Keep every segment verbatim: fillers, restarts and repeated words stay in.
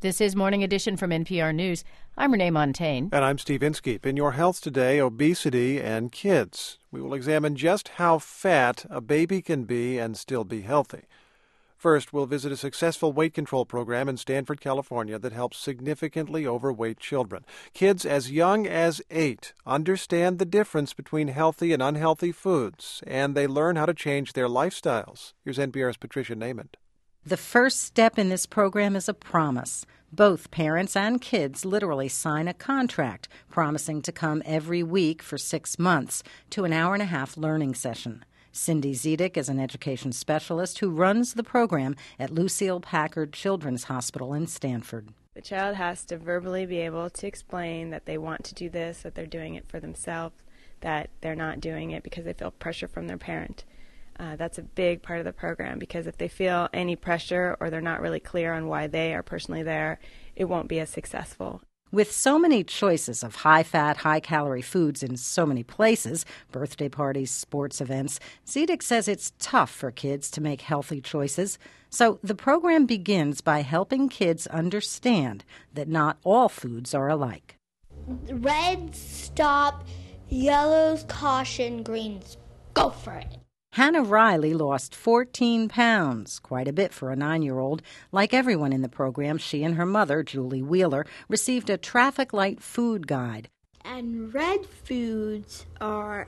This is Morning Edition from N P R News. I'm Renee Montaigne. And I'm Steve Inskeep. In Your Health Today, obesity and kids. We will examine just how fat a baby can be and still be healthy. First, we'll visit a successful weight control program in Stanford, California that helps significantly overweight children. Kids as young as eight understand the difference between healthy and unhealthy foods, and they learn how to change their lifestyles. Here's N P R's Patricia Nament. The first step in this program is a promise. Both parents and kids literally sign a contract promising to come every week for six months to an hour and a half learning session. Cindy Zedek is an education specialist who runs the program at Lucile Packard Children's Hospital in Stanford. The child has to verbally be able to explain that they want to do this, that they're doing it for themselves, that they're not doing it because they feel pressure from their parent. Uh, that's a big part of the program, because if they feel any pressure or they're not really clear on why they are personally there, it won't be as successful. With so many choices of high-fat, high-calorie foods in so many places, birthday parties, sports events, Zedek says it's tough for kids to make healthy choices. So the program begins by helping kids understand that not all foods are alike. Reds stop, yellows caution, greens go for it. Hannah Riley lost fourteen pounds, quite a bit for a nine-year-old. Like everyone in the program, she and her mother, Julie Wheeler, received a traffic light food guide. And red foods are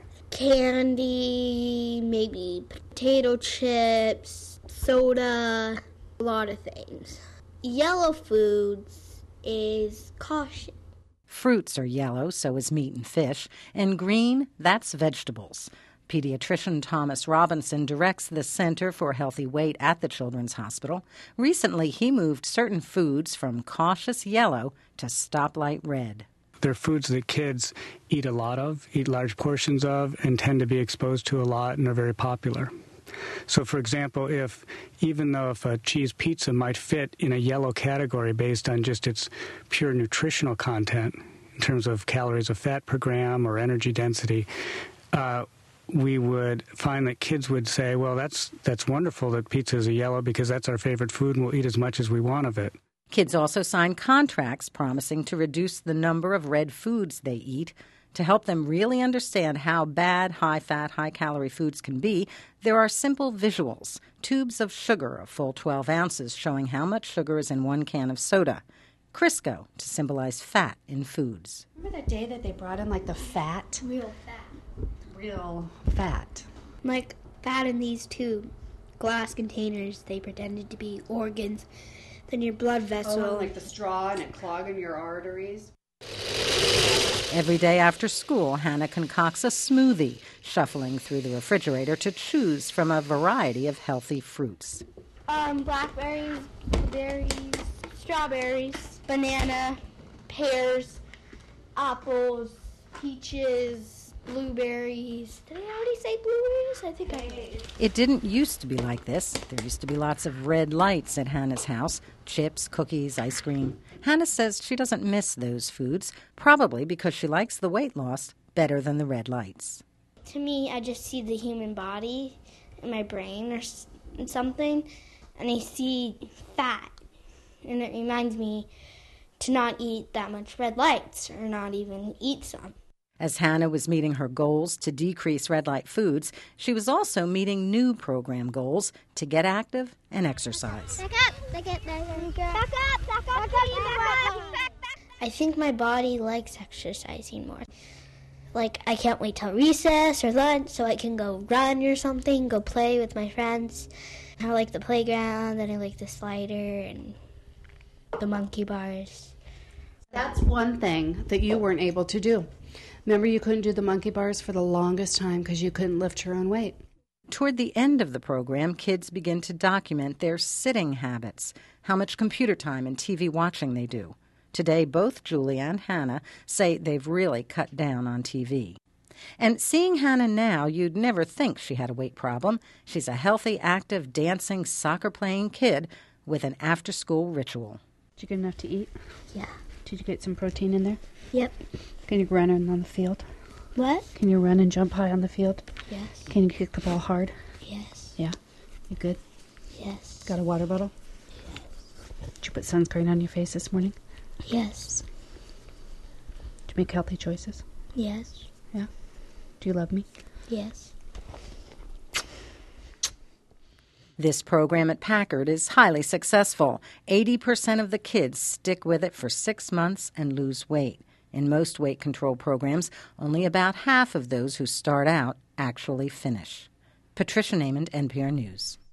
candy, maybe potato chips, soda, a lot of things. Yellow foods is caution. Fruits are yellow, so is meat and fish. And green, that's vegetables. Pediatrician Thomas Robinson directs the Center for Healthy Weight at the Children's Hospital. Recently, he moved certain foods from cautious yellow to stoplight red. They're foods that kids eat a lot of, eat large portions of, and tend to be exposed to a lot, and are very popular. So, for example, if even though if a cheese pizza might fit in a yellow category based on just its pure nutritional content, in terms of calories of fat per gram or energy density, uh, we would find that kids would say, well, that's that's wonderful that pizza is a yellow because that's our favorite food and we'll eat as much as we want of it. Kids also sign contracts promising to reduce the number of red foods they eat. To help them really understand how bad high-fat, high-calorie foods can be, there are simple visuals. Tubes of sugar, a full twelve ounces, showing how much sugar is in one can of soda. Crisco, to symbolize fat in foods. Remember that day that they brought in, like, the fat? Real fat. Real fat. Like fat in these two glass containers, they pretended to be organs. Then your blood vessel. Oh, like the straw and it clogging your arteries. Every day after school, Hannah concocts a smoothie, shuffling through the refrigerator to choose from a variety of healthy fruits. Um, blackberries, berries, strawberries, banana, pears, apples, peaches, blueberries. Did I already say blueberries? I think I did. It didn't used to be like this. There used to be lots of red lights at Hannah's house. Chips, cookies, ice cream. Hannah says she doesn't miss those foods, probably because she likes the weight loss better than the red lights. To me, I just see the human body in my brain or something, and I see fat. And it reminds me to not eat that much red lights or not even eat some. As Hannah was meeting her goals to decrease red light foods, she was also meeting new program goals to get active and exercise. Back up! Back up! Back up! Back up! Back up! Back up! Back up! I think my body likes exercising more. Like, I can't wait till recess or lunch so I can go run or something, go play with my friends. I like the playground, and I like the slider and the monkey bars. That's one thing that you weren't able to do. Remember, you couldn't do the monkey bars for the longest time because you couldn't lift your own weight. Toward the end of the program, kids begin to document their sitting habits, how much computer time and T V watching they do. Today, both Julie and Hannah say they've really cut down on T V. And seeing Hannah now, you'd never think she had a weight problem. She's a healthy, active, dancing, soccer-playing kid with an after-school ritual. Did you get enough to eat? Yeah. Did you get some protein in there? Yep. Can you run on the field? What? Can you run and jump high on the field? Yes. Can you kick the ball hard? Yes. Yeah. You good? Yes. Got a water bottle? Yes. Did you put sunscreen on your face this morning? Yes. Did you make healthy choices? Yes. Yeah? Do you love me? Yes. This program at Packard is highly successful. eighty percent of the kids stick with it for six months and lose weight. In most weight control programs, only about half of those who start out actually finish. Patricia Naiman, N P R News.